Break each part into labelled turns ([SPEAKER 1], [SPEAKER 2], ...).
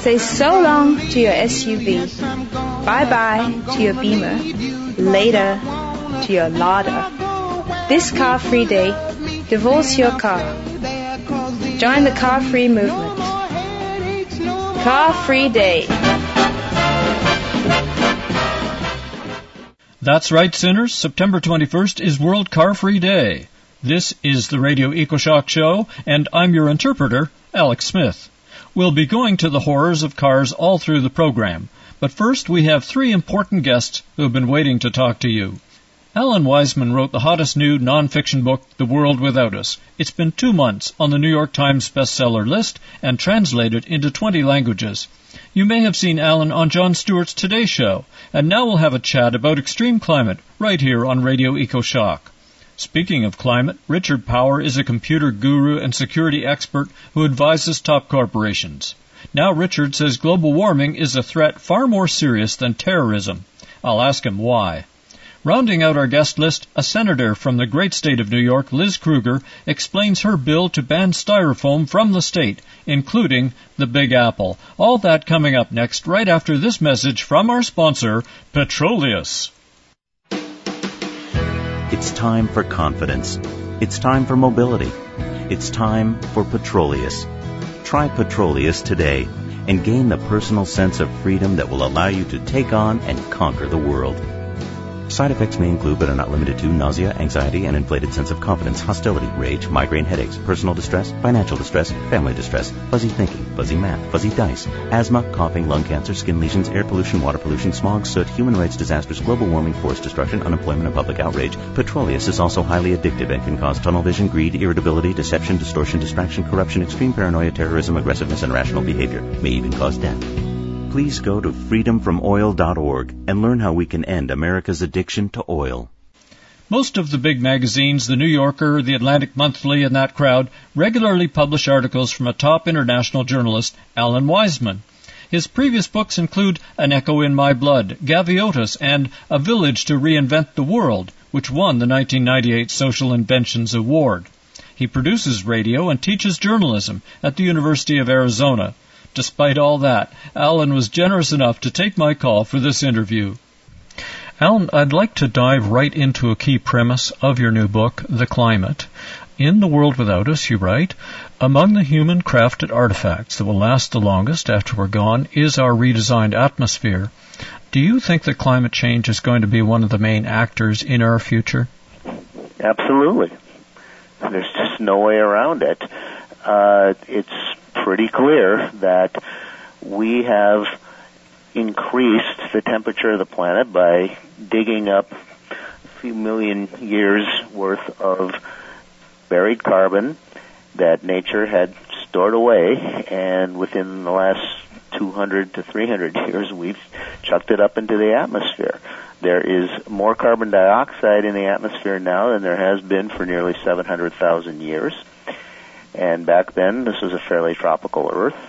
[SPEAKER 1] Say so long to your SUV. Bye-bye to your Beamer. Later to your Lada. This car-free day, divorce your car. Join the car-free movement. Car-free day.
[SPEAKER 2] That's right, sinners. September 21st is World Car-Free Day. This is the Radio EcoShock Show, and I'm your interpreter, Alex Smith. We'll be going to the horrors of cars all through the program, but first we have three important guests who have been waiting to talk to you. Alan Weisman wrote the hottest new non-fiction book, The World Without Us. It's been 2 months on the New York Times bestseller list and translated into 20 languages. You may have seen Alan on Jon Stewart's Today Show, and now we'll have a chat about extreme climate right here on Radio EcoShock. Speaking of climate, Richard Power is a computer guru and security expert who advises top corporations. Now Richard says global warming is a threat far more serious than terrorism. I'll ask him why. Rounding out our guest list, a senator from the great state of New York, Liz Krueger, explains her bill to ban styrofoam from the state, including the Big Apple. All that coming up next, right after this message from our sponsor, Petroleus.
[SPEAKER 3] It's time for confidence. It's time for mobility. It's time for Petroleus. Try Petroleus today and gain the personal sense of freedom that will allow you to take on and conquer the world. Side effects may include, but are not limited to, nausea, anxiety, an inflated sense of confidence, hostility, rage, migraine headaches, personal distress, financial distress, family distress, fuzzy thinking, fuzzy math, fuzzy dice, asthma, coughing, lung cancer, skin lesions, air pollution, water pollution, smog, soot, human rights disasters, global warming, forest destruction, unemployment, and public outrage. Petroleus is also highly addictive and can cause tunnel vision, greed, irritability, deception, distortion, distraction, corruption, extreme paranoia, terrorism, aggressiveness, and irrational behavior. May even cause death. Please go to freedomfromoil.org and learn how we can end America's addiction to oil.
[SPEAKER 2] Most of the big magazines, The New Yorker, The Atlantic Monthly, and that crowd, regularly publish articles from a top international journalist, Alan Weisman. His previous books include An Echo in My Blood, Gaviotas, and A Village to Reinvent the World, which won the 1998 Social Inventions Award. He produces radio and teaches journalism at the University of Arizona. Despite all that, Alan was generous enough to take my call for this interview. Alan, I'd like to dive right into a key premise of your new book, The Climate. In The World Without Us, you write, among the human-crafted artifacts that will last the longest after we're gone is our redesigned atmosphere. Do you think that climate change is going to be one of the main actors in our future?
[SPEAKER 4] Absolutely. There's just no way around it. It's pretty clear that we have increased the temperature of the planet by digging up a few million years worth of buried carbon that nature had stored away, and within the last 200 to 300 years we've chucked it up into the atmosphere. There is more carbon dioxide in the atmosphere now than there has been for nearly 700,000 years. And back then, this was a fairly tropical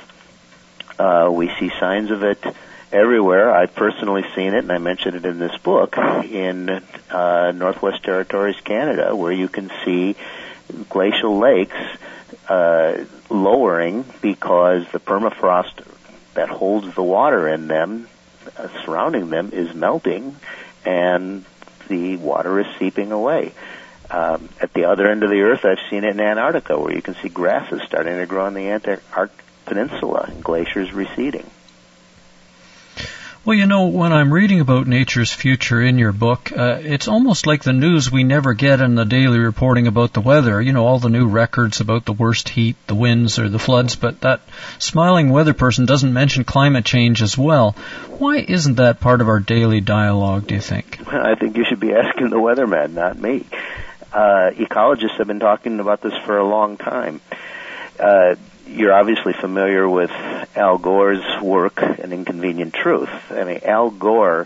[SPEAKER 4] Earth. We see signs of it everywhere. I've personally seen it, and I mentioned it in this book, in Northwest Territories, Canada, where you can see glacial lakes lowering because the permafrost that holds the water in them, surrounding them, is melting, and the water is seeping away. At the other end of the Earth, I've seen it in Antarctica, where you can see grasses starting to grow on the Antarctic Peninsula and glaciers receding.
[SPEAKER 2] Well, you know, when I'm reading about nature's future in your book, it's almost like the news we never get in the daily reporting about the weather. You know, all the new records about the worst heat, the winds, or the floods, but that smiling weather person doesn't mention climate change as well. Why isn't that part of our daily dialogue, do you think?
[SPEAKER 4] Well, I think you should be asking the weatherman, not me. Ecologists have been talking about this for a long time. You're obviously familiar with Al Gore's work, An Inconvenient Truth. I mean, Al Gore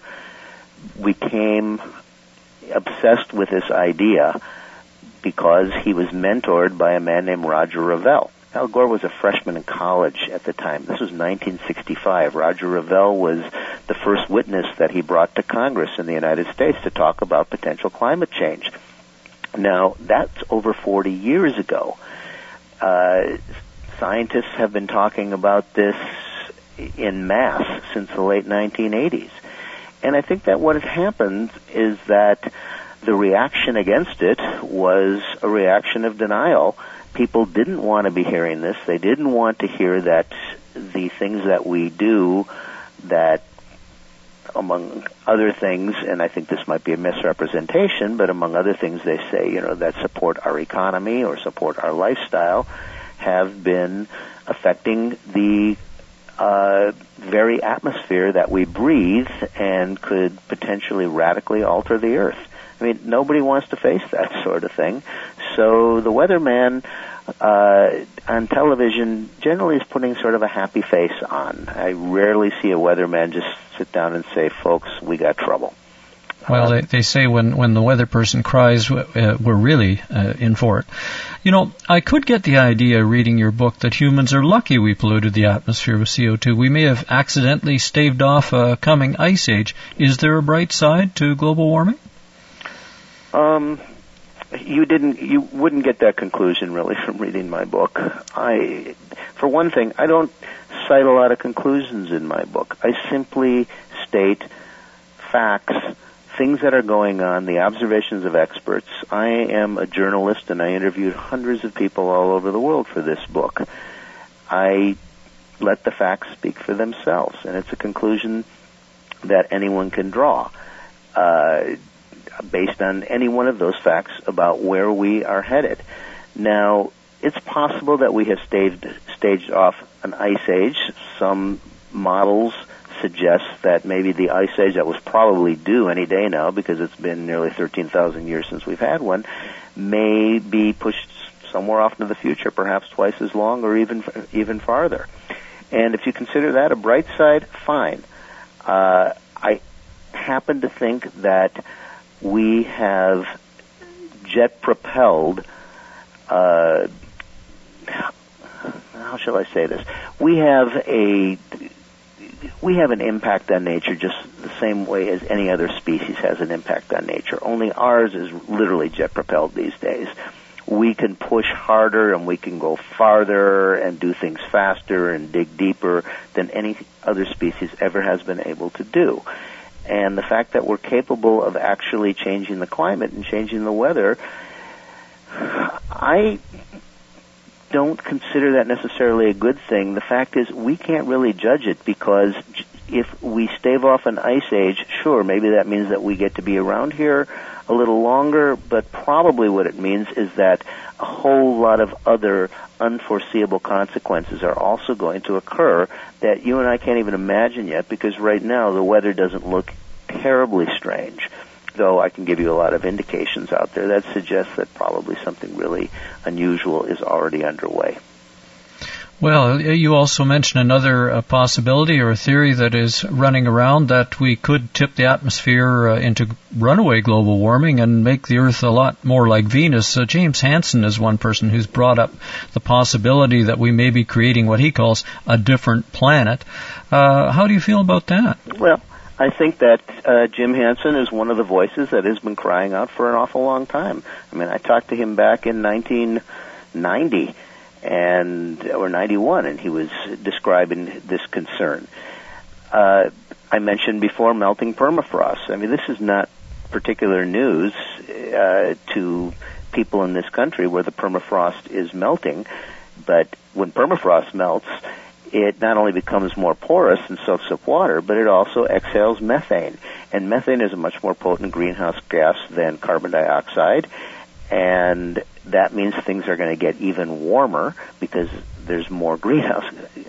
[SPEAKER 4] became obsessed with this idea because he was mentored by a man named Roger Revelle. Al Gore was a freshman in college at the time. This was 1965. Roger Revelle was the first witness that he brought to Congress in the United States to talk about potential climate change. Now, that's over 40 years ago. Scientists have been talking about this in mass since the late 1980s. And I think that what has happened is that the reaction against it was a reaction of denial. People didn't want to be hearing this. They didn't want to hear that the things that we do, that among other things, and I think this might be a misrepresentation, but among other things they say, that support our economy or support our lifestyle, have been affecting the very atmosphere that we breathe and could potentially radically alter the earth. I mean, nobody wants to face that sort of thing. So the weatherman on television generally is putting sort of a happy face on. I rarely see a weatherman just sit down and say, folks, we got trouble.
[SPEAKER 2] Well, they say when the weather person cries, we're really in for it. I could get the idea reading your book that humans are lucky we polluted the atmosphere with CO2. We may have accidentally staved off a coming ice age. Is there a bright side to global warming?
[SPEAKER 4] You wouldn't get that conclusion really from reading my book. For one thing, I don't cite a lot of conclusions in my book. I simply state facts, things that are going on, the observations of experts. I am a journalist and I interviewed hundreds of people all over the world for this book. I let the facts speak for themselves, and it's a conclusion that anyone can draw based on any one of those facts about where we are headed. Now, it's possible that we have staged off an ice age. Some models suggest that maybe the ice age that was probably due any day now, because it's been nearly 13,000 years since we've had one, may be pushed somewhere off into the future, perhaps twice as long or even farther. And if you consider that a bright side, fine. I happen to think that we have jet-propelled, how shall I say this? We have an impact on nature just the same way as any other species has an impact on nature. Only ours is literally jet-propelled these days. We can push harder and we can go farther and do things faster and dig deeper than any other species ever has been able to do. And the fact that we're capable of actually changing the climate and changing the weather, I don't consider that necessarily a good thing. The fact is we can't really judge it, because if we stave off an ice age, sure, maybe that means that we get to be around here a little longer, but probably what it means is that a whole lot of other unforeseeable consequences are also going to occur that you and I can't even imagine yet, because right now the weather doesn't look terribly strange, though I can give you a lot of indications out there that suggest that probably something really unusual is already underway.
[SPEAKER 2] Well, you also mentioned another possibility or a theory that is running around, that we could tip the atmosphere into runaway global warming and make the Earth a lot more like Venus. James Hansen is one person who's brought up the possibility that we may be creating what he calls a different planet. How do you feel about that?
[SPEAKER 4] Well, I think that Jim Hansen is one of the voices that has been crying out for an awful long time. I mean, I talked to him back in 1990. Or 91, and he was describing this concern. I mentioned before melting permafrost. I mean, this is not particular news to people in this country where the permafrost is melting, but when permafrost melts, it not only becomes more porous and soaks up water, but it also exhales methane. And methane is a much more potent greenhouse gas than carbon dioxide, and that means things are going to get even warmer because there's more greenhouse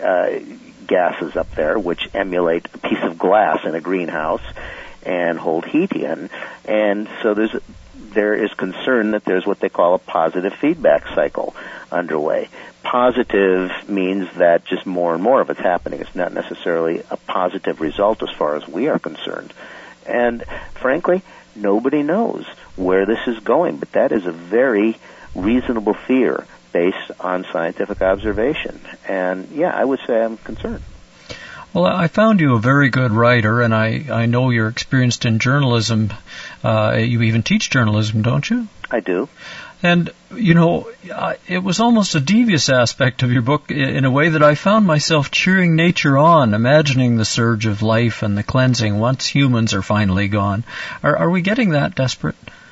[SPEAKER 4] gases up there, which emulate a piece of glass in a greenhouse and hold heat in. And so there is concern that there's what they call a positive feedback cycle underway. Positive means that just more and more of it's happening. It's not necessarily a positive result as far as we are concerned. And frankly, nobody knows where this is going, but that is a very reasonable fear based on scientific observation. And yeah, I would say I'm concerned.
[SPEAKER 2] Well, I found you a very good writer, and I know you're experienced in journalism. You even teach journalism, don't you?
[SPEAKER 4] I do.
[SPEAKER 2] And, it was almost a devious aspect of your book in a way that I found myself cheering nature on, imagining the surge of life and the cleansing once humans are finally gone. Are we getting that desperate?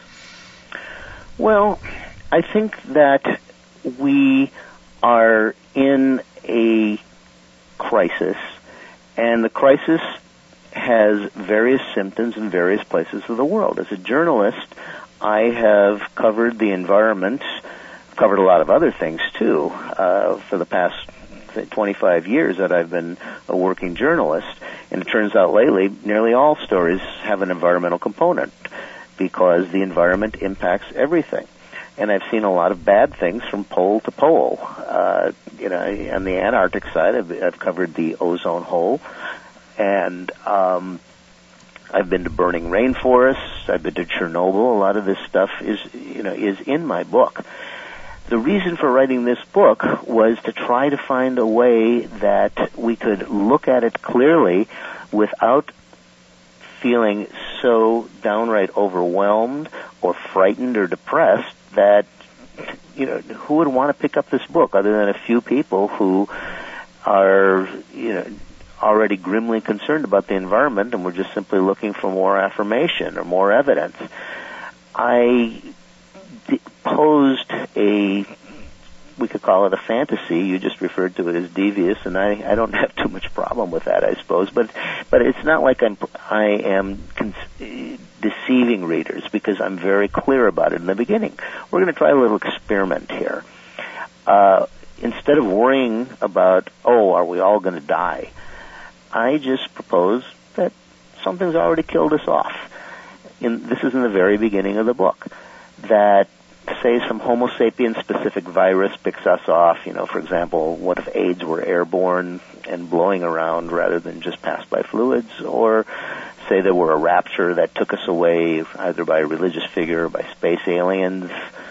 [SPEAKER 4] Well, I think that we are in a crisis, and the crisis has various symptoms in various places of the world. As a journalist, I have covered the environment, covered a lot of other things too, for the past 25 years that I've been a working journalist. And it turns out lately, nearly all stories have an environmental component because the environment impacts everything. And I've seen a lot of bad things from pole to pole. On the Antarctic side, I've covered the ozone hole, and I've been to burning rainforests. I've been to Chernobyl. A lot of this stuff is in my book. The reason for writing this book was to try to find a way that we could look at it clearly without feeling so downright overwhelmed or frightened or depressed that, who would want to pick up this book other than a few people who are, already grimly concerned about the environment and we're just simply looking for more affirmation or more evidence. I posed we could call it a fantasy. You just referred to it as devious, and I don't have too much problem with that, I suppose. But it's not like I am deceiving readers, because I'm very clear about it in the beginning. We're going to try a little experiment here. Instead of worrying about, are we all going to die, I just propose that something's already killed us off. This is in the very beginning of the book. That, say, some Homo sapiens specific virus picks us off. For example, what if AIDS were airborne and blowing around rather than just passed by fluids? Or say there were a rapture that took us away either by a religious figure or by space aliens,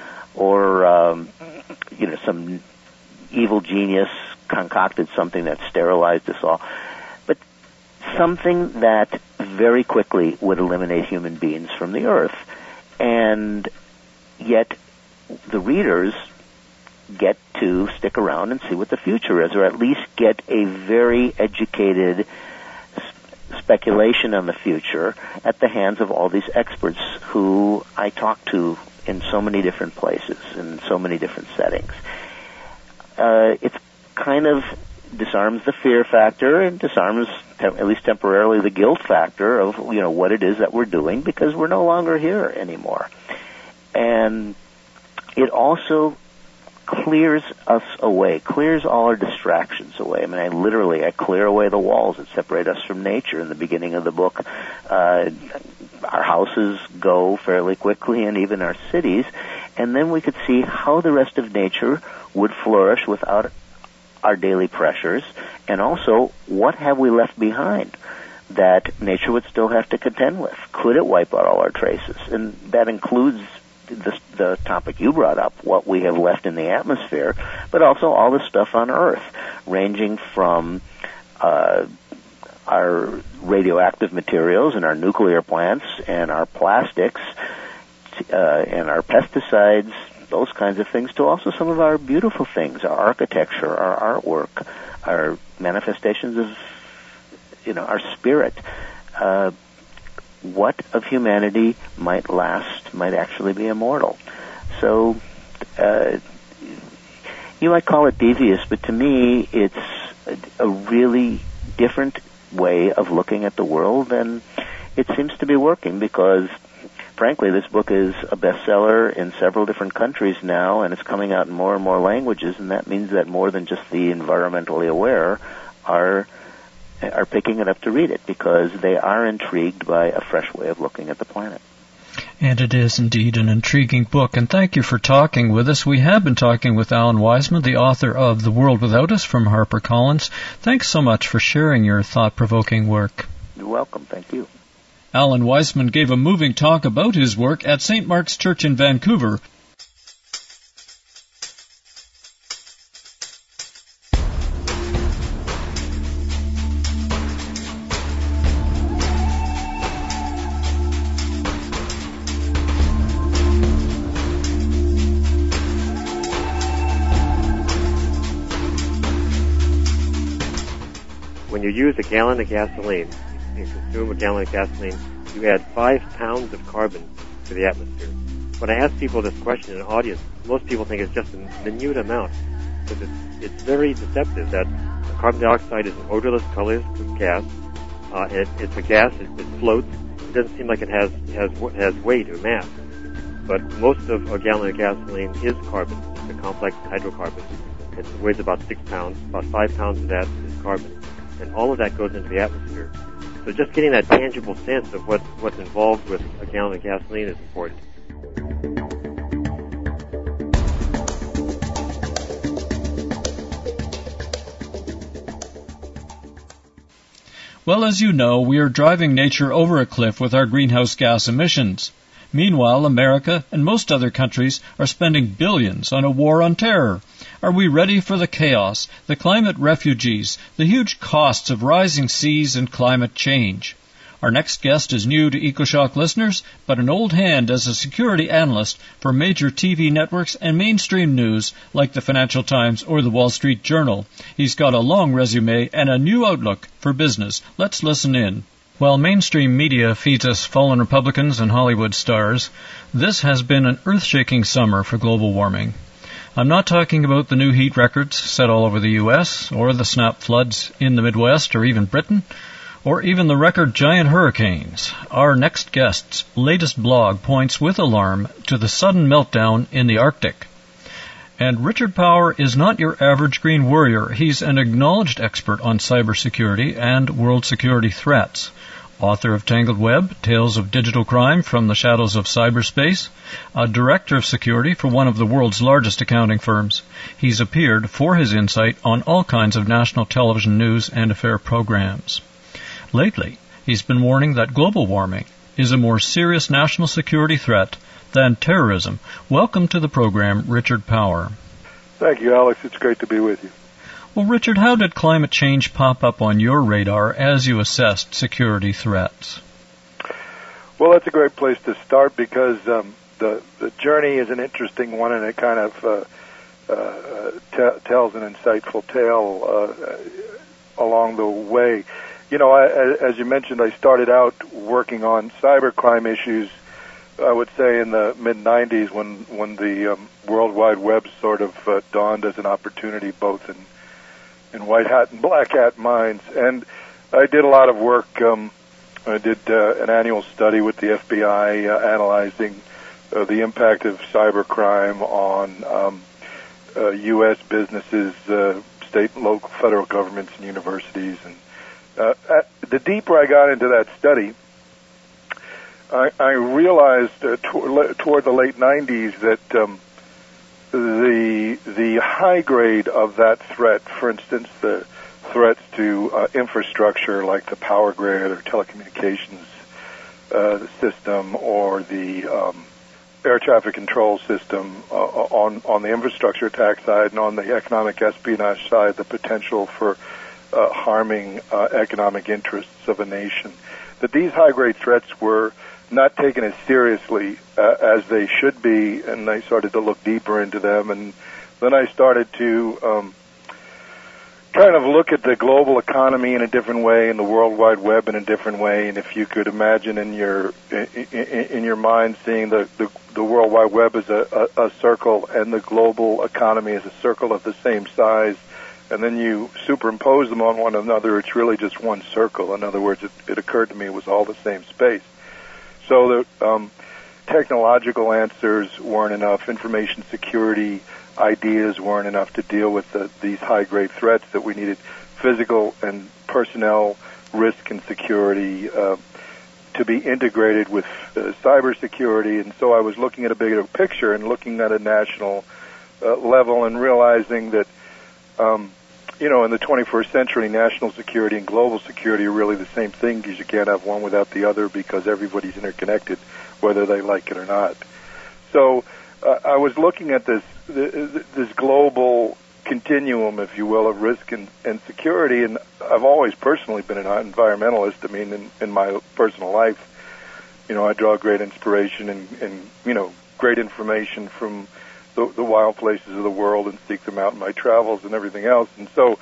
[SPEAKER 4] or some evil genius concocted something that sterilized us all. But something that very quickly would eliminate human beings from the earth. And yet the readers get to stick around and see what the future is, or at least get a very educated speculation on the future at the hands of all these experts who I talk to in so many different places, in so many different settings. It's kind of disarms the fear factor and disarms, at least temporarily, the guilt factor of, what it is that we're doing, because we're no longer here anymore. And it also clears us away, clears all our distractions away. I mean, I clear away the walls that separate us from nature. In the beginning of the book, our houses go fairly quickly, and even our cities, and then we could see how the rest of nature would flourish without our daily pressures, and also what have we left behind that nature would still have to contend with. Could it wipe out all our traces? And that includes the topic you brought up, what we have left in the atmosphere, but also all the stuff on Earth, ranging from our radioactive materials and our nuclear plants and our plastics and our pesticides, those kinds of things, to also some of our beautiful things, our architecture, our artwork, our manifestations of, our spirit. What of humanity might last, might actually be immortal. So, you might call it devious, but to me, it's a really different way of looking at the world, and it seems to be working because, frankly, this book is a bestseller in several different countries now, and it's coming out in more and more languages, and that means that more than just the environmentally aware are picking it up to read it, because they are intrigued by a fresh way of looking at the planet.
[SPEAKER 2] And it is indeed an intriguing book, and thank you for talking with us. We have been talking with Alan Weisman, the author of The World Without Us from HarperCollins. Thanks so much for sharing your thought-provoking work.
[SPEAKER 4] You're welcome. Thank you.
[SPEAKER 2] Alan Weisman gave a moving talk about his work at St. Mark's Church in Vancouver.
[SPEAKER 5] you use a gallon of gasoline, you consume a gallon of gasoline, you add 5 pounds of carbon to the atmosphere. When I ask people this question in an audience, most people think it's just a minute amount, but it's very deceptive that carbon dioxide is an odorless, colorless gas. It's a gas. It floats. It doesn't seem like it has weight or mass. But most of a gallon of gasoline is carbon. It's a complex hydrocarbon. It weighs about 6 pounds. About 5 pounds of that is carbon. And all of that goes into the atmosphere. So just getting that tangible sense of what's involved with a gallon of gasoline is important.
[SPEAKER 2] Well, as you know, we are driving nature over a cliff with our greenhouse gas emissions. Meanwhile, America and most other countries are spending billions on a war on terror. Are we ready for the chaos, the climate refugees, the huge costs of rising seas and climate change? Our next guest is new to EcoShock listeners, but an old hand as a security analyst for major TV networks and mainstream news like the Financial Times or the Wall Street Journal. He's got a long resume and a new outlook for business. Let's listen in. While mainstream media feeds us fallen Republicans and Hollywood stars, this has been an earth-shaking summer for global warming. I'm not talking about the new heat records set all over the U.S., or the snap floods in the Midwest or even Britain, or even the record giant hurricanes. Our next guest's latest blog points with alarm to the sudden meltdown in the Arctic. And Richard Power is not your average green warrior. He's an acknowledged expert on cybersecurity and world security threats. Author of Tangled Web, Tales of Digital Crime from the Shadows of Cyberspace, a director of security for one of the world's largest accounting firms. He's appeared for his insight on all kinds of national television news and affair programs. Lately, he's been warning that global warming is a more serious national security threat than terrorism. Welcome to the program, Richard Power.
[SPEAKER 6] Thank you, Alex. It's great to be with you.
[SPEAKER 2] Well, Richard, how did climate change pop up on your radar as you assessed security threats?
[SPEAKER 6] Well, that's a great place to start because the journey is an interesting one, and it kind of tells an insightful tale along the way. You know, as you mentioned, I started out working on cybercrime issues, I would say in the mid-'90s when the World Wide Web sort of dawned as an opportunity both in white hat and black hat minds. And I did a lot of work. I did an annual study with the FBI analyzing the impact of cybercrime on U.S. businesses, state and local federal governments and universities. And the deeper I got into that study, I realized toward the late 90s that the high grade of that threat, for instance, the threats to infrastructure like the power grid or telecommunications system or the air traffic control system on the infrastructure attack side, and on the economic espionage side, the potential for harming economic interests of a nation, that these high-grade threats were not taken as seriously as they should be, and I started to look deeper into them, and then I started to kind of look at the global economy in a different way, and the World Wide Web in a different way, and if you could imagine in your mind seeing the World Wide Web as a circle and the global economy as a circle of the same size, and then you superimpose them on one another, it's really just one circle. In other words, it occurred to me it was all the same space. So the technological answers weren't enough. Information security ideas weren't enough to deal with these high-grade threats, that we needed physical and personnel risk and security to be integrated with cybersecurity. And so I was looking at a bigger picture and looking at a national level and realizing that in the 21st century, national security and global security are really the same thing, because you can't have one without the other, because everybody's interconnected, whether they like it or not. So I was looking at this global continuum, if you will, of risk and security, and I've always personally been an environmentalist. I mean, in my personal life, I draw great inspiration and great information from the wild places of the world and seek them out in my travels and everything else. And so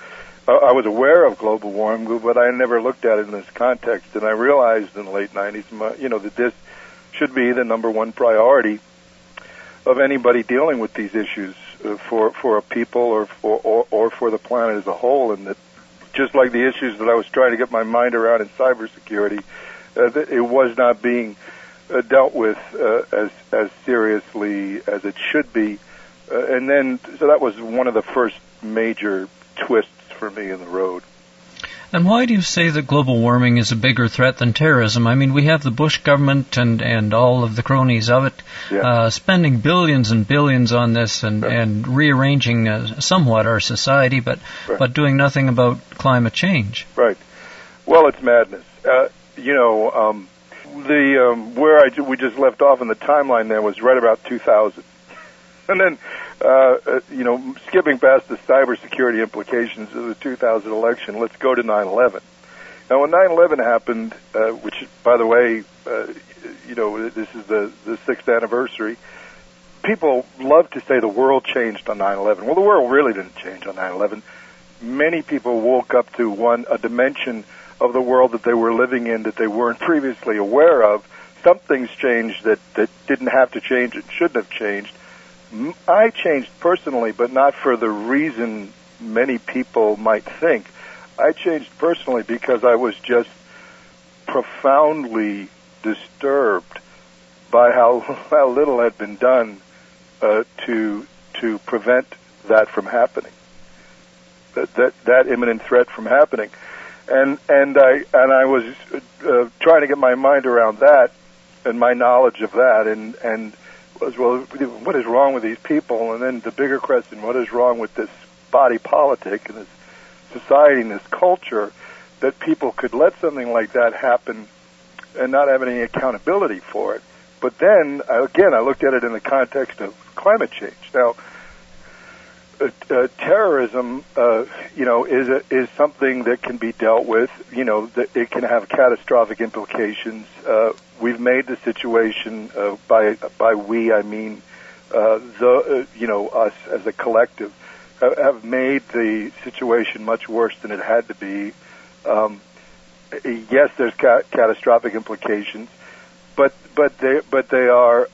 [SPEAKER 6] I was aware of global warming, but I never looked at it in this context. And I realized in the late 90s, that this should be the number one priority of anybody dealing with these issues for a people or for the planet as a whole. And that just like the issues that I was trying to get my mind around in cybersecurity, it was not being dealt with as seriously as it should be. So that was one of the first major twists for me in the road.
[SPEAKER 2] And why do you say that global warming is a bigger threat than terrorism? I mean, we have the Bush government and all of the cronies of it spending billions and billions on this and rearranging somewhat our society, but doing nothing about climate change. Right.
[SPEAKER 6] Well, it's madness. We just left off in the timeline there was right about 2000. And then, skipping past the cybersecurity implications of the 2000 election, let's go to 9/11. Now, when 9/11 happened, which, by the way, this is the 6th anniversary, people love to say the world changed on 9/11. Well, the world really didn't change on 9/11. Many people woke up to a dimension of the world that they were living in that they weren't previously aware of. Something's changed that didn't have to change and shouldn't have changed. I changed personally, but not for the reason many people might think. I changed personally because I was just profoundly disturbed by how little had been done to prevent that from happening, that imminent threat from happening, and I was trying to get my mind around that and my knowledge of that, and as well, what is wrong with these people? And then the bigger question, what is wrong with this body politic and this society and this culture that people could let something like that happen and not have any accountability for it? But then, again, I looked at it in the context of climate change. Now, terrorism, is something that can be dealt with. That it can have catastrophic implications. We've made the situation by we, I mean us as a collective, have made the situation much worse than it had to be. Yes, there's catastrophic implications, but they are.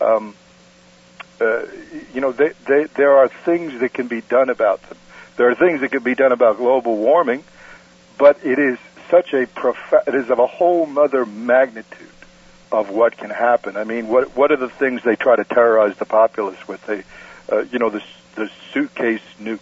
[SPEAKER 6] There are things that can be done about them. There are things that can be done about global warming, but it is it is of a whole other magnitude of what can happen. I mean, what are the things they try to terrorize the populace with? The suitcase nuke,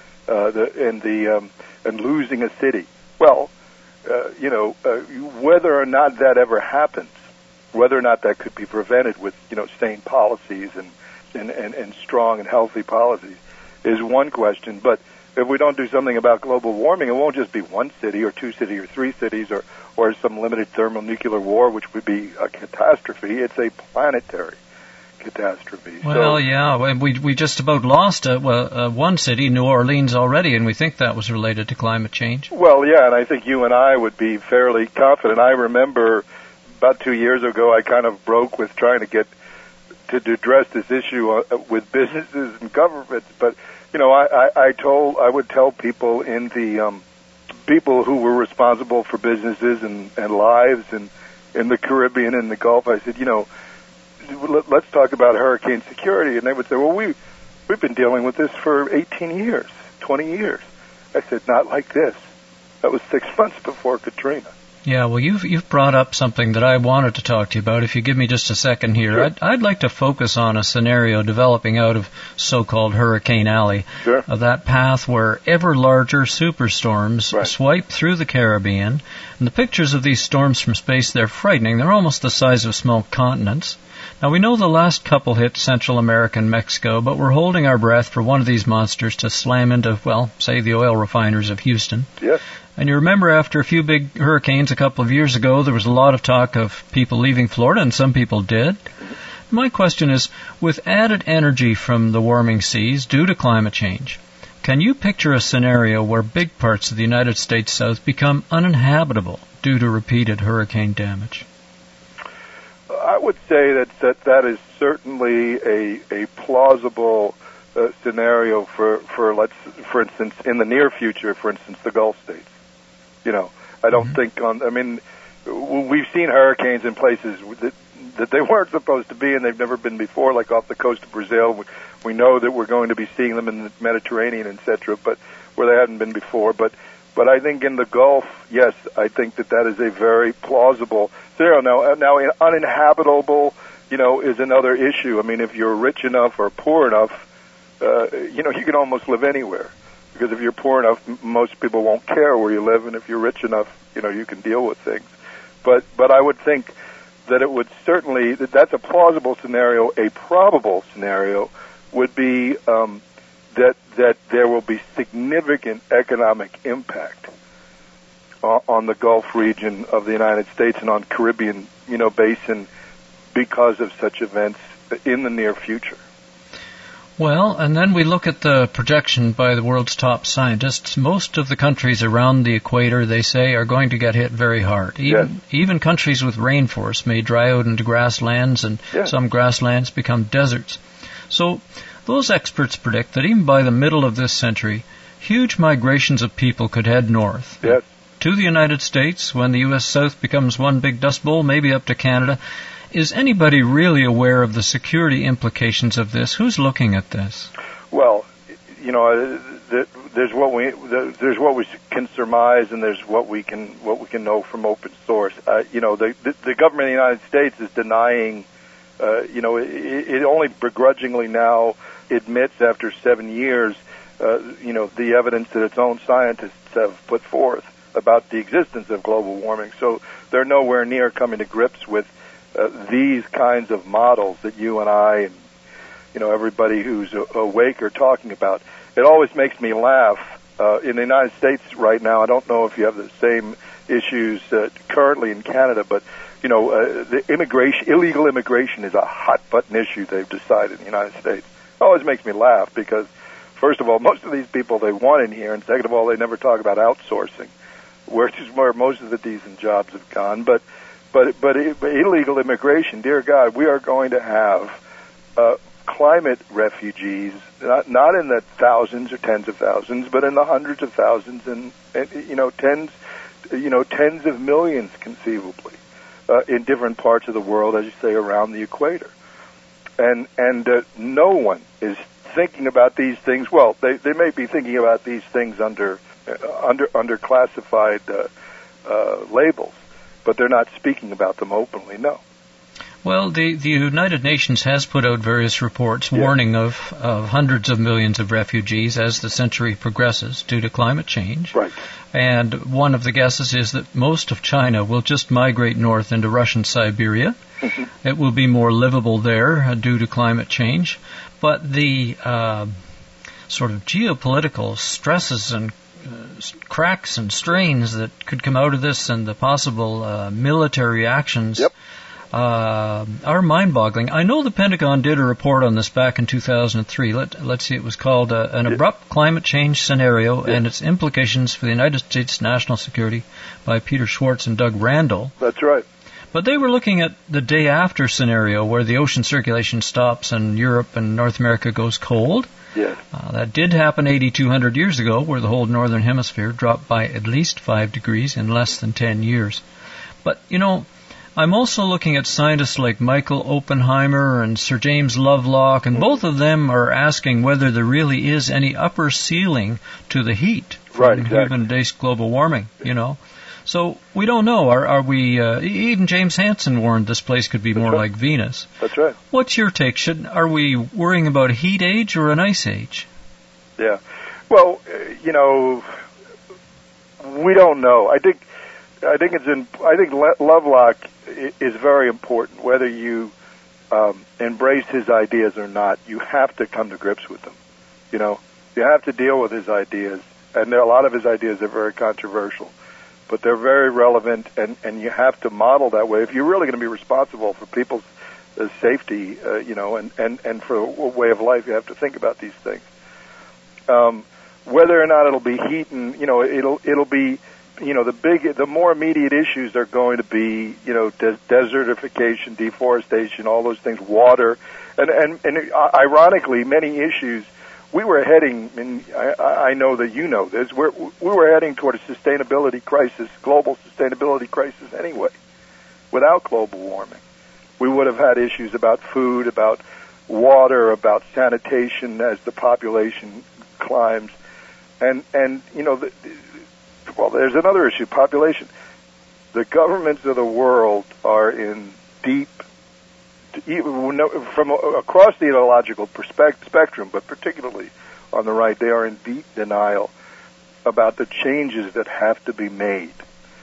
[SPEAKER 6] and losing a city. Well, whether or not that ever happens, whether or not that could be prevented with sane policies and strong and healthy policies is one question. But if we don't do something about global warming, it won't just be one city or two cities or three cities or some limited thermonuclear war, which would be a catastrophe. It's a planetary catastrophe.
[SPEAKER 2] Well, yeah, we just about lost one city, New Orleans, already, and we think that was related to climate change.
[SPEAKER 6] Well, yeah, and I think you and I would be fairly confident. I remember about 2 years ago, I kind of broke with trying to get to address this issue with businesses and governments, but I would tell people in the people who were responsible for businesses and lives and in the Caribbean and the Gulf, I said, let's talk about hurricane security, and they would say, well, we've been dealing with this for 18 years, 20 years. I said, not like this. That was 6 months before Katrina.
[SPEAKER 2] Yeah, well, you've brought up something that I wanted to talk to you about. If you give me just a second here,
[SPEAKER 6] sure.
[SPEAKER 2] I'd like to focus on a scenario developing out of so-called Hurricane Alley,
[SPEAKER 6] sure.
[SPEAKER 2] That path where ever larger superstorms swipe through the Caribbean. And the pictures of these storms from space, they're frightening. They're almost the size of small continents. Now, we know the last couple hit Central America and Mexico, but we're holding our breath for one of these monsters to slam into, say, the oil refiners of Houston.
[SPEAKER 6] Yes.
[SPEAKER 2] And you remember after a few big hurricanes a couple of years ago, there was a lot of talk of people leaving Florida, and some people did. My question is, with added energy from the warming seas due to climate change, can you picture a scenario where big parts of the United States South become uninhabitable due to repeated hurricane damage?
[SPEAKER 6] I would say that is certainly a plausible scenario for instance, in the near future, for instance, the Gulf states. I don't think we've seen hurricanes in places that they weren't supposed to be and they've never been before, like off the coast of Brazil. We know that we're going to be seeing them in the Mediterranean, etc., but where they hadn't been before. But I think in the Gulf, yes, I think that is a very plausible scenario. Now uninhabitable, is another issue. I mean, if you're rich enough or poor enough, you can almost live anywhere. Because if you're poor enough, most people won't care where you live, and if you're rich enough, you can deal with things. But I would think that it would certainly, that's a plausible scenario. A probable scenario would be that there will be significant economic impact on the Gulf region of the United States and on Caribbean, basin because of such events in the near future.
[SPEAKER 2] Well, and then we look at the projection by the world's top scientists. Most of the countries around the equator, they say, are going to get hit very hard. Even countries with rainforests may dry out into grasslands, and some grasslands become deserts. So those experts predict that even by the middle of this century, huge migrations of people could head north to the United States when the U.S. South becomes one big dust bowl, maybe up to Canada. Is anybody really aware of the security implications of this? Who's looking at this?
[SPEAKER 6] Well, there's what we can surmise, and there's what we can know from open source. The government of the United States is denying. It only begrudgingly now admits after 7 years, the evidence that its own scientists have put forth about the existence of global warming. So they're nowhere near coming to grips with these kinds of models that you and I and everybody who's awake are talking about. It always makes me laugh. In the United States right now, I don't know if you have the same issues currently in Canada, but the illegal immigration is a hot button issue they've decided in the United States. It always makes me laugh because, first of all, most of these people they want in here, and second of all, they never talk about outsourcing, which is where most of the decent jobs have gone. But illegal immigration, dear God, we are going to have climate refugees, not in the thousands or tens of thousands, but in the hundreds of thousands and tens of millions conceivably in different parts of the world, as you say, around the equator. And no one is thinking about these things. Well, they may be thinking about these things under classified labels, but they're not speaking about them openly, no.
[SPEAKER 2] Well, the United Nations has put out various reports warning of hundreds of millions of refugees as the century progresses due to climate change.
[SPEAKER 6] Right.
[SPEAKER 2] And one of the guesses is that most of China will just migrate north into Russian Siberia. Mm-hmm. It will be more livable there due to climate change. But the sort of geopolitical stresses and cracks and strains that could come out of this and the possible military reactions are mind-boggling. I know the Pentagon did a report on this back in 2003. Let's see, it was called An Abrupt Climate Change Scenario and Its Implications for the United States National Security by Peter Schwartz and Doug Randall.
[SPEAKER 6] That's right.
[SPEAKER 2] But they were looking at the day after scenario where the ocean circulation stops and Europe and North America goes cold.
[SPEAKER 6] Yes.
[SPEAKER 2] That did happen 8,200 years ago, where the whole northern hemisphere dropped by at least 5 degrees in less than 10 years. But, I'm also looking at scientists like Michael Oppenheimer and Sir James Lovelock, and both of them are asking whether there really is any upper ceiling to the heat from human-based global warming, So we don't know. Are we? Even James Hansen warned this place could be more like Venus.
[SPEAKER 6] That's right.
[SPEAKER 2] What's your take? Are we worrying about a heat age or an ice age?
[SPEAKER 6] Yeah. Well, we don't know. I think Lovelock is very important. Whether you embrace his ideas or not, you have to come to grips with them. You have to deal with his ideas, and a lot of his ideas are very controversial. But they're very relevant, and you have to model that way. If you're really going to be responsible for people's safety, and for a way of life, you have to think about these things. Whether or not it'll be heat, and it'll be, the more immediate issues are going to be, desertification, deforestation, all those things, water, and ironically, many issues we were heading, and I know that you know this, we were heading toward a sustainability crisis, global sustainability crisis anyway, without global warming. We would have had issues about food, about water, about sanitation as the population climbs. And you know, well, there's another issue, population. The governments of the world are in deep, from across the ideological spectrum, but particularly on the right, they are in deep denial about the changes that have to be made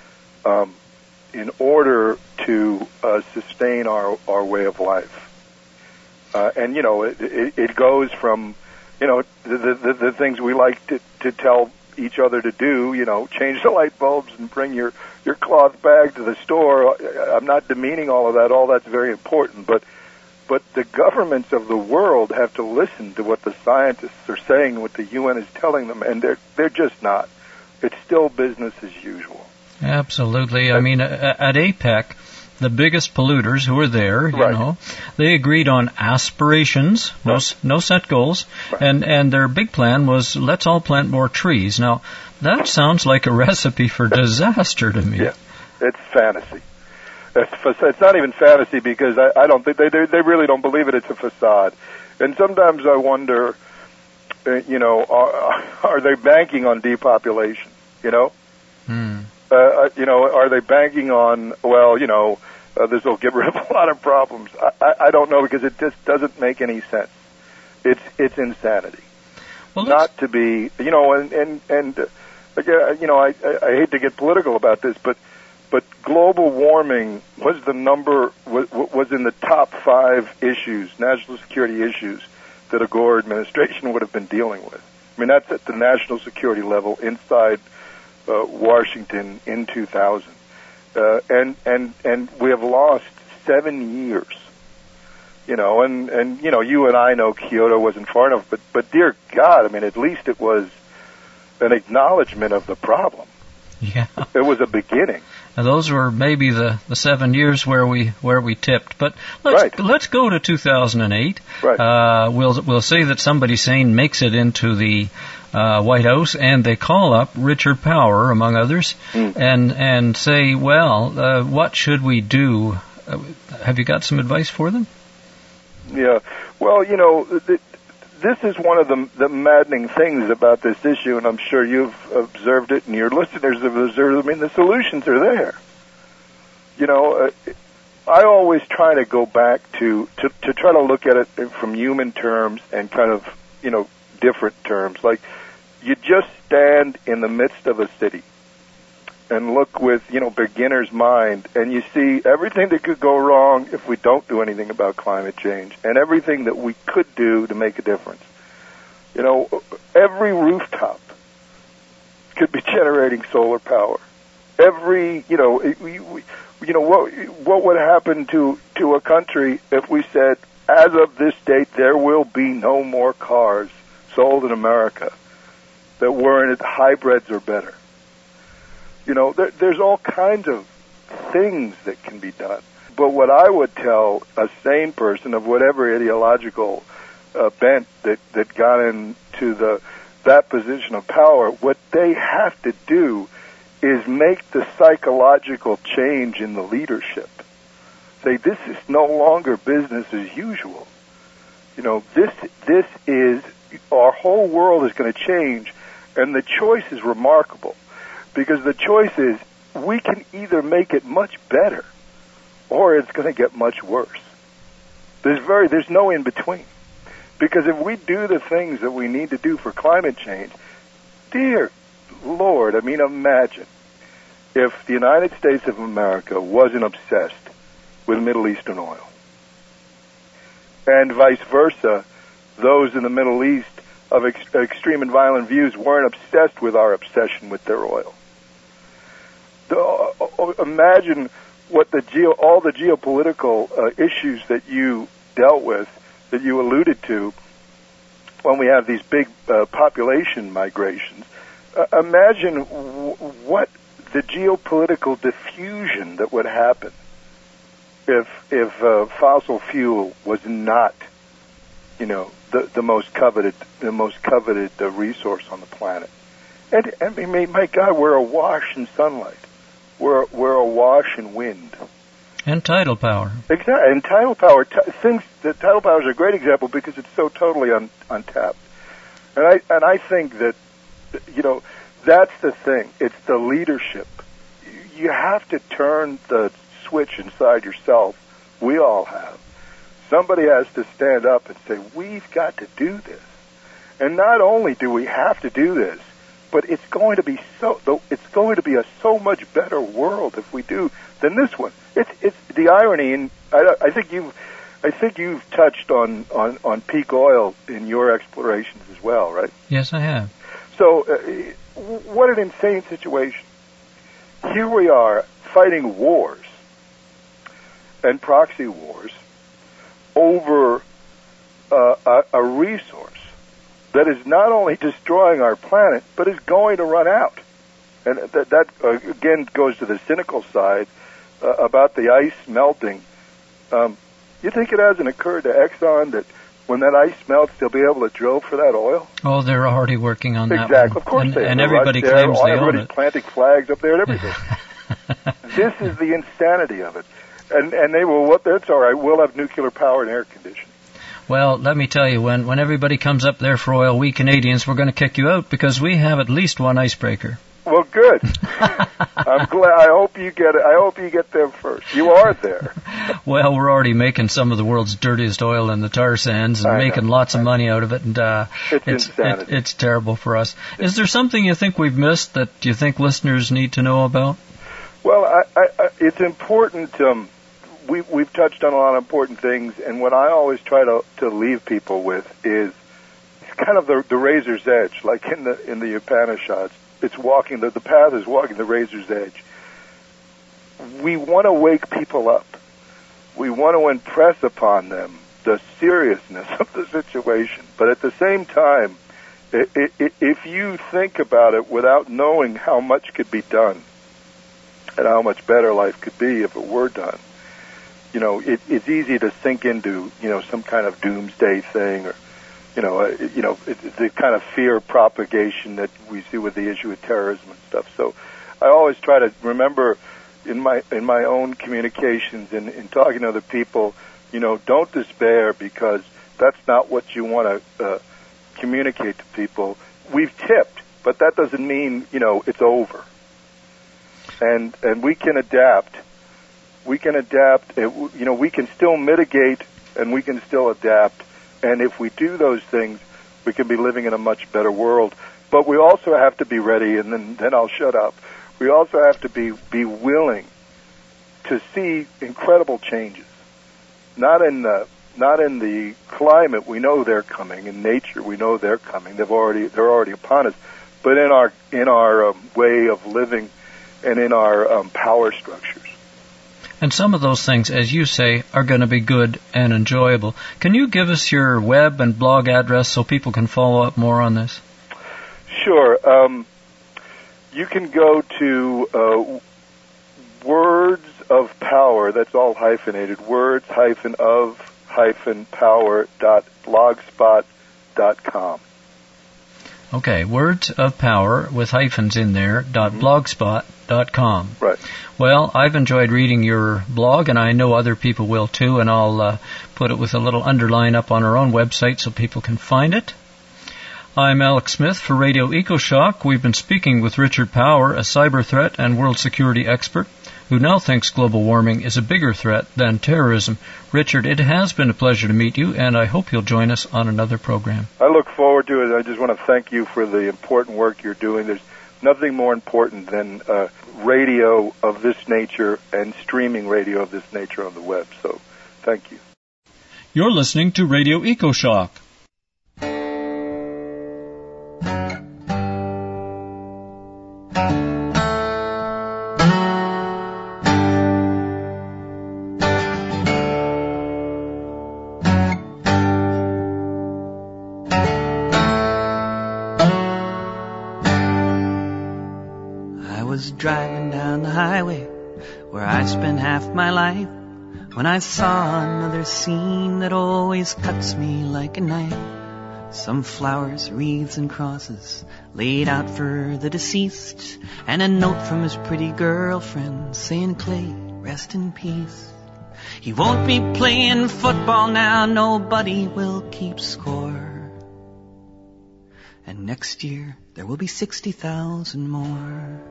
[SPEAKER 6] in order to sustain our way of life. And, you know, it goes from, you know, the things we like to tell each other to do, you know, change the light bulbs and bring your cloth bag to the store. I'm not demeaning all of that. All that's very important. But the governments of the world have to listen to what the scientists are saying, what the UN is telling them, and they're just not. It's still business as usual.
[SPEAKER 2] Absolutely. I mean, at APEC, the biggest polluters who were there, you know, they agreed on aspirations, no set goals, and their big plan was let's all plant more trees. Now, that sounds like a recipe for disaster to me.
[SPEAKER 6] Yeah, it's fantasy. It's not even fantasy because I don't think they really don't believe it. It's a facade. And sometimes I wonder, you know, are they banking on depopulation, you know? You know, are they banking on, well, you know, this will get rid of a lot of problems? I don't know because it just doesn't make any sense. It's insanity. Well, not to be, you know, and again, you know, I hate to get political about this, but global warming was was in the top 5 issues, national security issues, that a Gore administration would have been dealing with. I mean, that's at the national security level inside Washington in 2000. And we have lost 7 years, you know, and you know, you and I know Kyoto wasn't far enough, but dear God, I mean, at least it was an acknowledgement of the problem.
[SPEAKER 2] Yeah.
[SPEAKER 6] It was a beginning.
[SPEAKER 2] Now, those were maybe the 7 years where we tipped. But let's go to 2008.
[SPEAKER 6] Right.
[SPEAKER 2] We'll say that somebody sane makes it into the White House, and they call up Richard Power, among others, and say, well, what should we do? Have you got some advice for them?
[SPEAKER 6] Yeah. Well, you know, this is one of the maddening things about this issue, and I'm sure you've observed it and your listeners have observed it. I mean, the solutions are there. You know, I always try to go back to try to look at it from human terms and kind of, you know, different terms. Like, you just stand in the midst of a city and look with, you know, beginner's mind, and you see everything that could go wrong if we don't do anything about climate change, and everything that we could do to make a difference. You know, every rooftop could be generating solar power. Every, you know, you know, what would happen to a country if we said, as of this date, there will be no more cars sold in America that weren't hybrids or better. You know, there's all kinds of things that can be done. But what I would tell a sane person of whatever ideological bent that got into that position of power, what they have to do is make the psychological change in the leadership. Say, this is no longer business as usual. You know, this is, our whole world is going to change, and the choice is remarkable. Because the choice is, we can either make it much better, or it's going to get much worse. There's no in between. Because if we do the things that we need to do for climate change, dear Lord, I mean, imagine if the United States of America wasn't obsessed with Middle Eastern oil. And vice versa, those in the Middle East of extreme and violent views weren't obsessed with our obsession with their oil. Imagine what all the geopolitical issues that you dealt with, that you alluded to, when we have these big population migrations. Imagine what the geopolitical diffusion that would happen if fossil fuel was not, you know, the most coveted resource on the planet. And I mean, my God, we're awash in sunlight. We're awash in wind.
[SPEAKER 2] And tidal power.
[SPEAKER 6] Exactly. And tidal power, tidal power is a great example because it's so totally untapped. And I think that, that's the thing. It's the leadership. You have to turn the switch inside yourself. We all have. Somebody has to stand up and say, we've got to do this. And not only do we have to do this, but it's going to be a so much better world if we do than this one. It's the irony, and I think you've touched on peak oil in your explorations as well, right?
[SPEAKER 2] Yes, I have.
[SPEAKER 6] So, what an insane situation. Here we are fighting wars and proxy wars over a resource that is not only destroying our planet, but is going to run out. And that again goes to the cynical side about the ice melting. You think it hasn't occurred to Exxon that when that ice melts, they'll be able to drill for that oil?
[SPEAKER 2] Oh, they're already working on that.
[SPEAKER 6] Exactly, of course they are.
[SPEAKER 2] And everybody claims they own it.
[SPEAKER 6] Everybody's planting flags up there and everything. This is the insanity of it. And they will, that's all right, we'll have nuclear power and air conditioning.
[SPEAKER 2] Well, let me tell you, when everybody comes up there for oil, we Canadians, we're going to kick you out because we have at least one icebreaker.
[SPEAKER 6] Well, good. I'm glad. I hope you get it. I hope you get there first. You are there.
[SPEAKER 2] Well, we're already making some of the world's dirtiest oil in the tar sands and making lots of money out of it, and it's terrible for us. Is there something you think we've missed that you think listeners need to know about?
[SPEAKER 6] Well, it's important. We've touched on a lot of important things, and what I always try to leave people with is kind of the razor's edge, like in the Upanishads. It's walking, the path is walking the razor's edge. We want to wake people up. We want to impress upon them the seriousness of the situation. But at the same time, if you think about it without knowing how much could be done and how much better life could be if it were done, it's easy to sink into, some kind of doomsday thing or, the kind of fear propagation that we see with the issue of terrorism and stuff. So I always try to remember in my own communications and in talking to other people, don't despair because that's not what you want to communicate to people. We've tipped, but that doesn't mean, it's over. And we can adapt. We can adapt. We can still mitigate and we can still adapt. And if we do those things, we can be living in a much better world. But we also have to be ready, and then I'll shut up. We also have to be willing to see incredible changes. Not in the climate, we know they're coming. In nature, we know they're coming. They're already upon us. But in our way of living and in our power structures.
[SPEAKER 2] And some of those things, as you say, are going to be good and enjoyable. Can you give us your web and blog address so people can follow up more on this?
[SPEAKER 6] Sure. You can go to Words of Power, that's all hyphenated, words-of-power.blogspot.com.
[SPEAKER 2] Okay, Words of Power with hyphens in there, .blogspot.com.
[SPEAKER 6] Right.
[SPEAKER 2] Well, I've enjoyed reading your blog, and I know other people will too, and I'll put it with a little underline up on our own website so people can find it. I'm Alex Smith for Radio EcoShock. We've been speaking with Richard Power, a cyber threat and world security expert, who now thinks global warming is a bigger threat than terrorism. Richard, it has been a pleasure to meet you, and I hope you'll join us on another program.
[SPEAKER 6] I look forward to it. I just want to thank you for the important work you're doing. There's nothing more important than radio of this nature and streaming radio of this nature on the web. So, thank you.
[SPEAKER 2] You're listening to Radio EcoShock.
[SPEAKER 7] Driving down the highway where I spent half my life, when I saw another scene that always cuts me like a knife. Some flowers, wreaths, and crosses laid out for the deceased, and a note from his pretty girlfriend saying, Clay, rest in peace. He won't be playing football now, nobody will keep score. And next year there will be 60,000 more.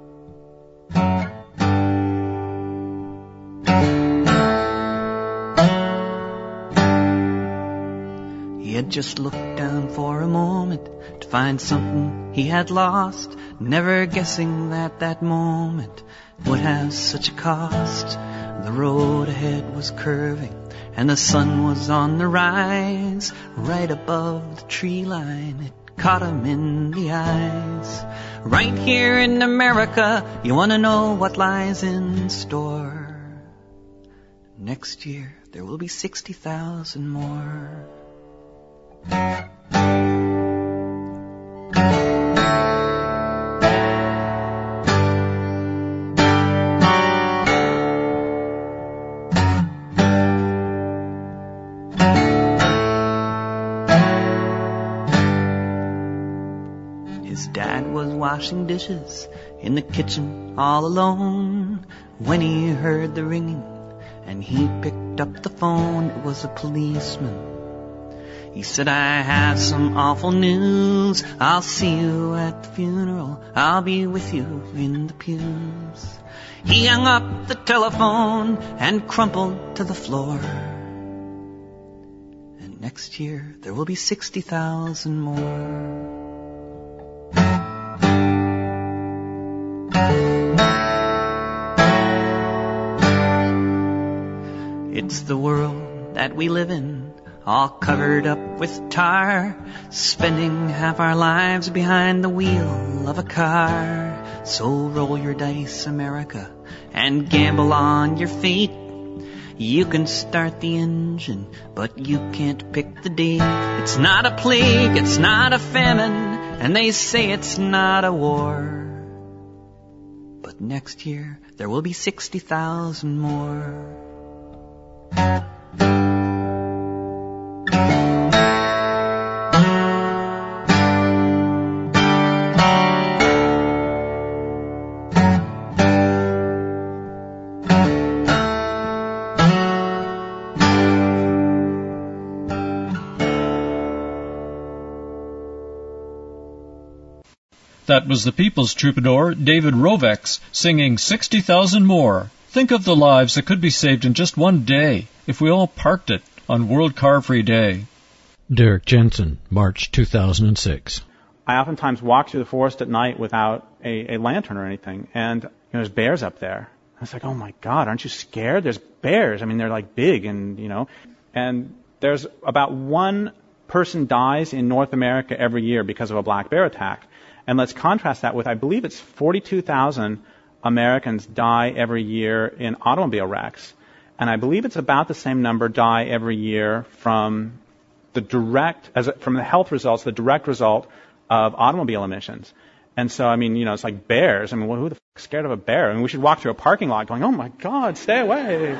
[SPEAKER 7] He had just looked down for a moment to find something he had lost, never guessing that that moment would have such a cost. The road ahead was curving and the sun was on the rise. Right above the tree line, it caught him in the eyes. Right here in America, you want to know what lies in store. Next year there will be 60,000 more. His dad was washing dishes in the kitchen all alone when he heard the ringing, and he picked up the phone. It was a policeman. He said, I have some awful news. I'll see you at the funeral. I'll be with you in the pews. He hung up the telephone and crumpled to the floor. And next year there will be 60,000 more. It's the world that we live in, all covered up with tar, spending half our lives behind the wheel of a car. So roll your dice, America, and gamble on your fate. You can start the engine, but you can't pick the date. It's not a plague, it's not a famine, and they say it's not a war. But next year there will be 60,000 more.
[SPEAKER 2] That was the People's Troubadour, David Rovex, singing 60,000 more. Think of the lives that could be saved in just one day if we all parked it on World Car Free Day.
[SPEAKER 8] Derek Jensen, March 2006.
[SPEAKER 9] I oftentimes walk through the forest at night without a lantern or anything, and there's bears up there. I was like, oh my God, aren't you scared? There's bears. I mean, they're like big and there's about one person dies in North America every year because of a black bear attack. And let's contrast that with, I believe it's 42,000 Americans die every year in automobile wrecks. And I believe it's about the same number die every year from from the health results, the direct result of automobile emissions. And so, I mean, it's like bears. I mean, who the f*** is scared of a bear? I mean, we should walk through a parking lot going, oh my God, stay away.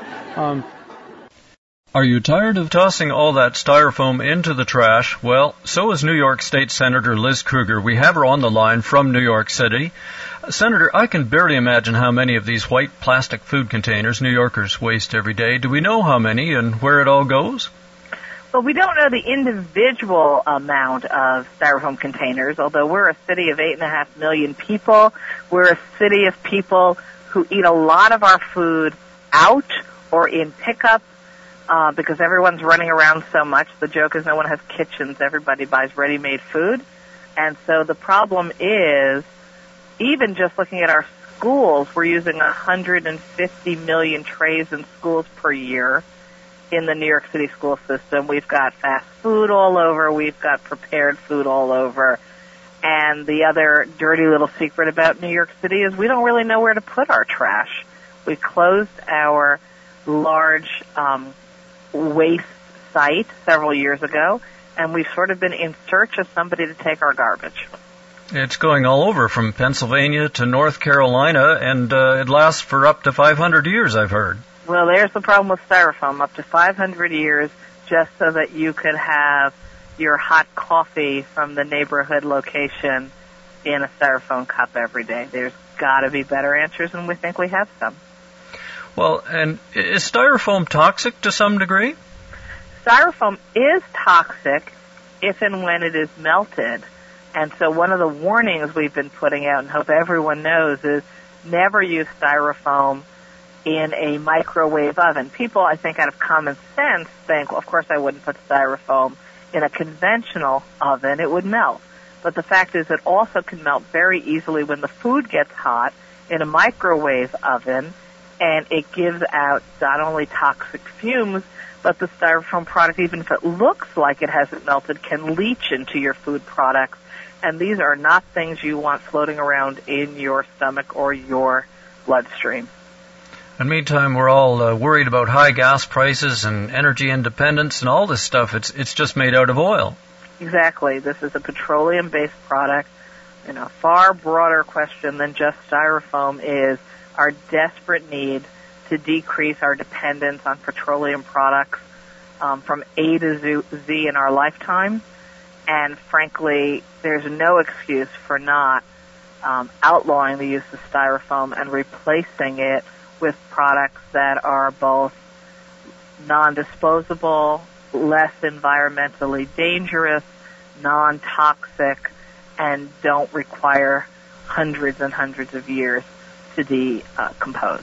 [SPEAKER 2] Are you tired of tossing all that styrofoam into the trash? Well, so is New York State Senator Liz Krueger. We have her on the line from New York City. Senator, I can barely imagine how many of these white plastic food containers New Yorkers waste every day. Do we know how many and where it all goes?
[SPEAKER 10] Well, we don't know the individual amount of styrofoam containers, although we're a city of 8.5 million people. We're a city of people who eat a lot of our food out or in pickup. Because everyone's running around so much. The joke is no one has kitchens. Everybody buys ready-made food. And so the problem is, even just looking at our schools, we're using 150 million trays in schools per year in the New York City school system. We've got fast food all over. We've got prepared food all over. And the other dirty little secret about New York City is we don't really know where to put our trash. We closed our large waste site several years ago, and we've sort of been in search of somebody to take our garbage.
[SPEAKER 2] It's going all over from Pennsylvania to North Carolina, and it lasts for up to 500 years, I've heard.
[SPEAKER 10] Well, there's the problem with styrofoam, up to 500 years, just so that you could have your hot coffee from the neighborhood location in a styrofoam cup every day. There's got to be better answers, and we think we have some.
[SPEAKER 2] Well, and is styrofoam toxic to some degree?
[SPEAKER 10] Styrofoam is toxic if and when it is melted. And so one of the warnings we've been putting out and hope everyone knows is never use styrofoam in a microwave oven. People, I think, out of common sense think, well, of course I wouldn't put styrofoam in a conventional oven. It would melt. But the fact is it also can melt very easily when the food gets hot in a microwave oven, and it gives out not only toxic fumes, but the styrofoam product, even if it looks like it hasn't melted, can leach into your food products. And these are not things you want floating around in your stomach or your bloodstream.
[SPEAKER 2] And meantime, we're all worried about high gas prices and energy independence and all this stuff. It's just made out of oil.
[SPEAKER 10] Exactly. This is a petroleum-based product. And a far broader question than just styrofoam is our desperate need to decrease our dependence on petroleum products from A to Z in our lifetime. And frankly, there's no excuse for not outlawing the use of styrofoam and replacing it with products that are both non-disposable, less environmentally dangerous, non-toxic, and don't require hundreds and hundreds of years to decompose.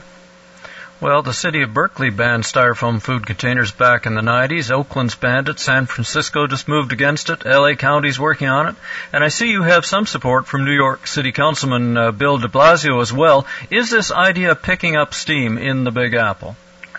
[SPEAKER 2] Well, the city of Berkeley banned styrofoam food containers back in the 90s. Oakland's banned it. San Francisco just moved against it. L.A. County's working on it. And I see you have some support from New York City Councilman Bill de Blasio as well. Is this idea picking up steam in the Big Apple?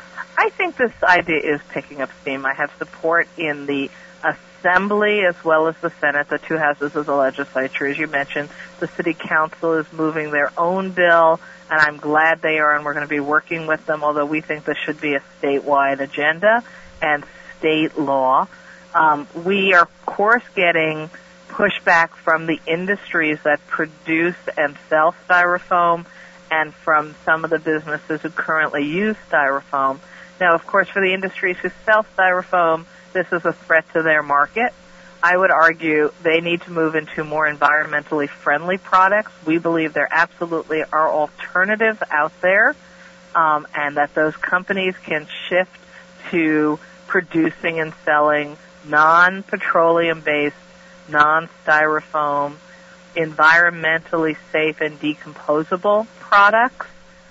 [SPEAKER 10] I think this idea is picking up steam. I have support in the Assembly as well as the Senate, the two houses of the legislature. As you mentioned, the City Council is moving their own bill, and I'm glad they are, and we're going to be working with them, although we think this should be a statewide agenda and state law. We are, of course, getting pushback from the industries that produce and sell styrofoam and from some of the businesses who currently use styrofoam. Now, of course, for the industries who sell styrofoam, this is a threat to their market. I would argue they need to move into more environmentally friendly products. We believe there absolutely are alternatives out there, and that those companies can shift to producing and selling non-petroleum-based, non-styrofoam, environmentally safe and decomposable products.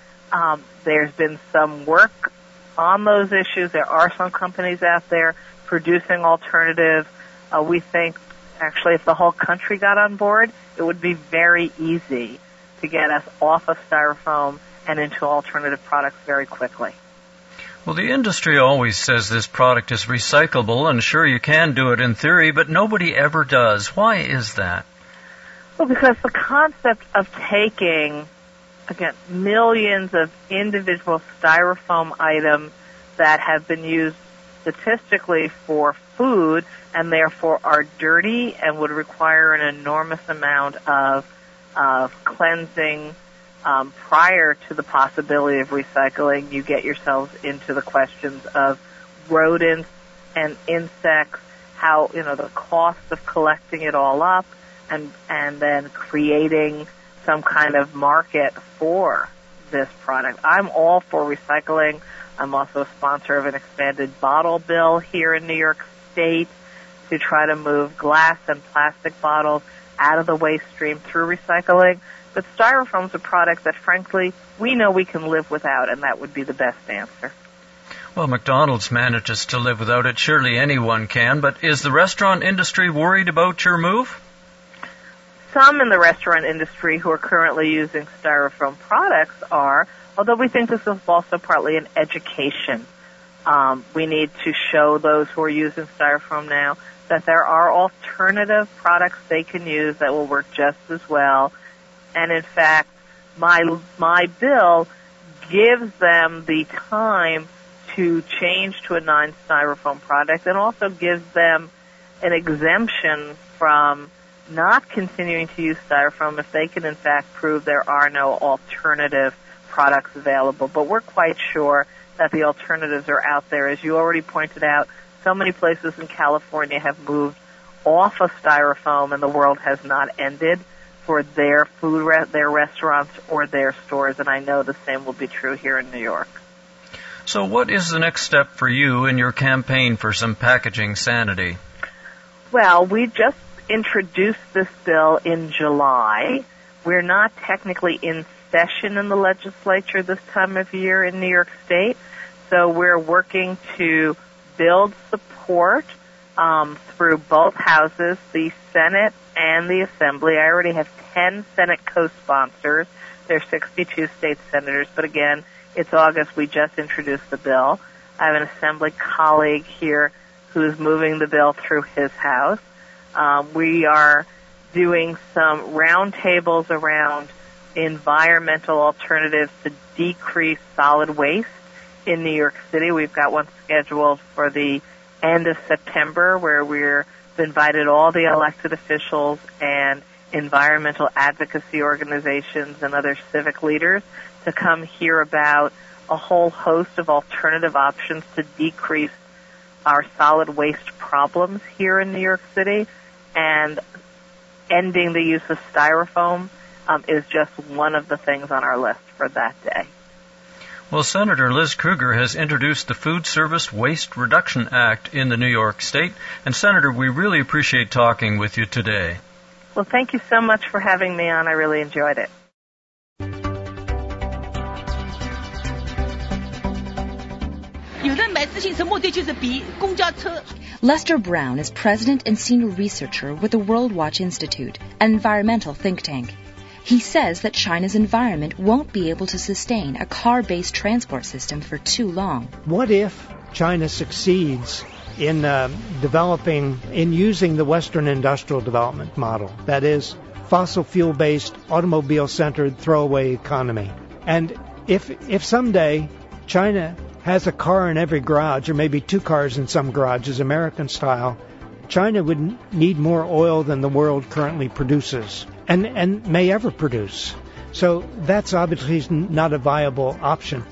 [SPEAKER 10] There's been some work on those issues. There are some companies out there producing alternatives. We think, actually, if the whole country got on board, it would be very easy to get us off of styrofoam and into alternative products very quickly.
[SPEAKER 2] Well, the industry always says this product is recyclable, and sure, you can do it in theory, but nobody ever does. Why is that?
[SPEAKER 10] Well, because the concept of taking, again, millions of individual styrofoam items that have been used statistically for food and therefore are dirty and would require an enormous amount of cleansing prior to the possibility of recycling, you get yourselves into the questions of rodents and insects, how, the cost of collecting it all up and then creating some kind of market for this product. I'm all for recycling. I'm also a sponsor of an expanded bottle bill here in New York State to try to move glass and plastic bottles out of the waste stream through recycling. But styrofoam is a product that, frankly, we know we can live without, and that would be the best answer.
[SPEAKER 2] Well, McDonald's manages to live without it. Surely anyone can. But is the restaurant industry worried about your move?
[SPEAKER 10] Some in the restaurant industry who are currently using styrofoam products are, although we think this is also partly an education. We need to show those who are using styrofoam now that there are alternative products they can use that will work just as well. And in fact, my bill gives them the time to change to a non-styrofoam product and also gives them an exemption from not continuing to use styrofoam if they can in fact prove there are no alternative products available. But we're quite sure that the alternatives are out there. As you already pointed out, so many places in California have moved off of styrofoam, and the world has not ended for their their restaurants or their stores, and I know the same will be true here in New York.
[SPEAKER 2] So what is the next step for you in your campaign for some packaging sanity?
[SPEAKER 10] Well, we just introduced this bill in July. We're not technically in session in the legislature this time of year in New York State, so we're working to build support through both houses, the Senate and the Assembly. I already have 10 Senate co-sponsors. There are 62 state senators, but again, it's August. We just introduced the bill. I have an Assembly colleague here who's moving the bill through his house. We are doing some roundtables around environmental alternatives to decrease solid waste in New York City. We've got one scheduled for the end of September where we've invited all the elected officials and environmental advocacy organizations and other civic leaders to come hear about a whole host of alternative options to decrease our solid waste problems here in New York City. And ending the use of styrofoam is just one of the things on our list for that day.
[SPEAKER 2] Well, Senator Liz Krueger has introduced the Food Service Waste Reduction Act in the New York State. And, Senator, we really appreciate talking with you today.
[SPEAKER 10] Well, thank you so much for having me on. I really enjoyed it.
[SPEAKER 11] Lester Brown is president and senior researcher with the World Watch Institute, an environmental think tank. He says that China's environment won't be able to sustain a car-based transport system for too long.
[SPEAKER 12] What if China succeeds in using the Western industrial development model? That is, fossil fuel-based, automobile-centered throwaway economy. And if someday China has a car in every garage, or maybe two cars in some garages, American style, China would need more oil than the world currently produces and may ever produce. So that's obviously not a viable option.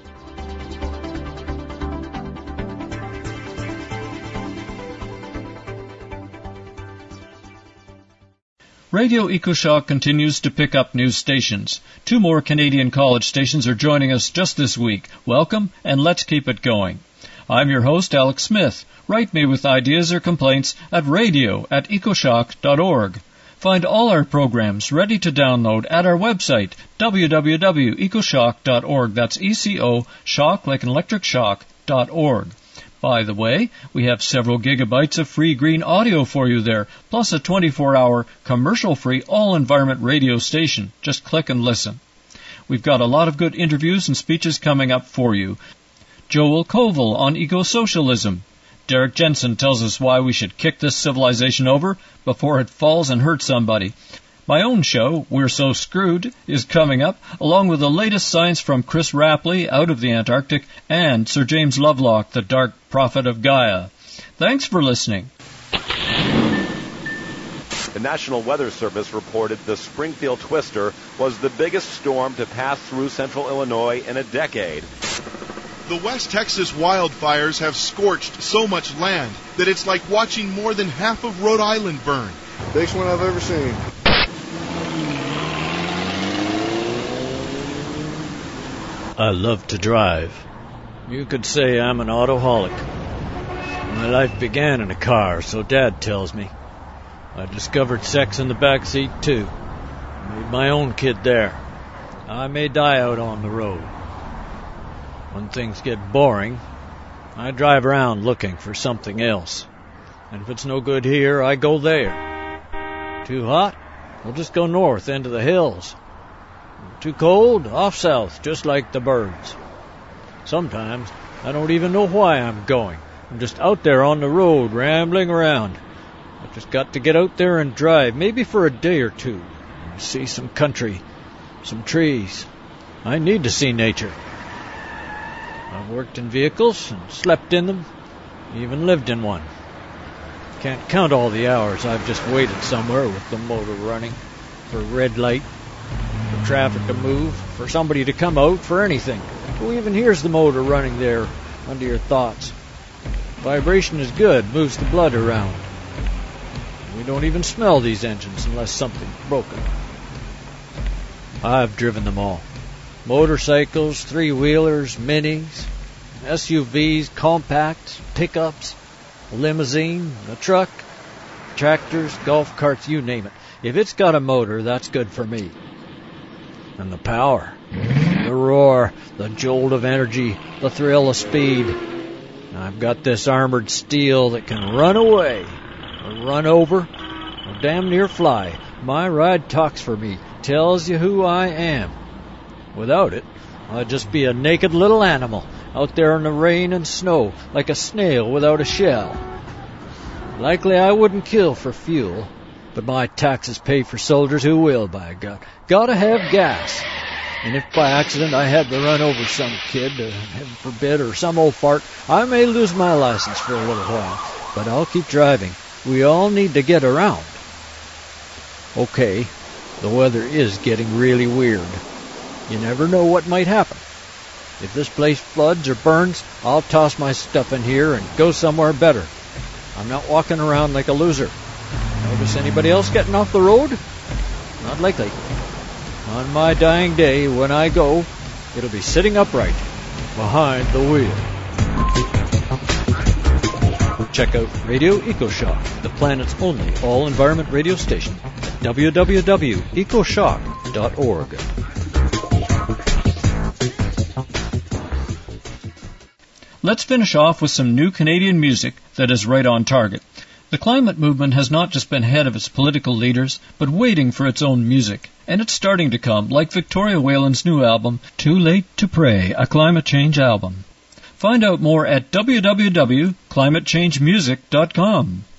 [SPEAKER 2] Radio EcoShock continues to pick up new stations. 2 more Canadian college stations are joining us just this week. Welcome, and let's keep it going. I'm your host, Alex Smith. Write me with ideas or complaints at radio@ecoshock.org. Find all our programs ready to download at our website, www.ecoshock.org. That's ECO, shock like an electric shock.org. By the way, we have several gigabytes of free green audio for you there, plus a 24-hour commercial-free all-environment radio station. Just click and listen. We've got a lot of good interviews and speeches coming up for you. Joel Koval on eco-socialism. Derek Jensen tells us why we should kick this civilization over before it falls and hurts somebody. My own show, We're So Screwed, is coming up, along with the latest science from Chris Rapley out of the Antarctic and Sir James Lovelock, the Dark Prophet of Gaia. Thanks for listening.
[SPEAKER 13] The National Weather Service reported the Springfield Twister was the biggest storm to pass through central Illinois in a decade.
[SPEAKER 14] The West Texas wildfires have scorched so much land that it's like watching more than half of Rhode Island burn.
[SPEAKER 15] Biggest one I've ever seen.
[SPEAKER 8] I love to drive. You could say I'm an autoholic. My life began in a car, so Dad tells me. I discovered sex in the back seat, too. Made my own kid there. I may die out on the road. When things get boring, I drive around looking for something else. And if it's no good here, I go there. Too hot? I'll just go north into the hills. Too cold? Off south, just like the birds. Sometimes I don't even know why I'm going. I'm just out there on the road, rambling around. I just got to get out there and drive, maybe for a day or two. See some country, some trees. I need to see nature. I've worked in vehicles and slept in them, even lived in one. Can't count all the hours I've just waited somewhere with the motor running, for red light, for traffic to move, for somebody to come out, for anything. Who even hears the motor running there under your thoughts? Vibration is good, moves the blood around. You don't even smell these engines unless something's broken. I've driven them all. Motorcycles, three-wheelers, minis, SUVs, compacts, pickups, a limousine, a truck, tractors, golf carts, you name it. If it's got a motor, that's good for me. And the power, the roar, the jolt of energy, the thrill of speed. I've got this armored steel that can run away, or run over, or damn near fly. My ride talks for me, tells you who I am. Without it, I'd just be a naked little animal out there in the rain and snow, like a snail without a shell. Likely I wouldn't kill for fuel, but my taxes pay for soldiers who will, by God. Gotta have gas. And if by accident I had to run over some kid, heaven forbid, or some old fart, I may lose my license for a little while, but I'll keep driving. We all need to get around. Okay, the weather is getting really weird. You never know what might happen. If this place floods or burns, I'll toss my stuff in here and go somewhere better. I'm not walking around like a loser. Notice anybody else getting off the road? Not likely. On my dying day, when I go, it'll be sitting upright behind the wheel. Check out Radio EcoShock, the planet's only all-environment radio station, at www.ecoshock.org.
[SPEAKER 2] Let's finish off with some new Canadian music that is right on target. The climate movement has not just been ahead of its political leaders, but waiting for its own music. And it's starting to come, like Victoria Whalen's new album, Too Late to Pray, a climate change album. Find out more at www.climatechangemusic.com.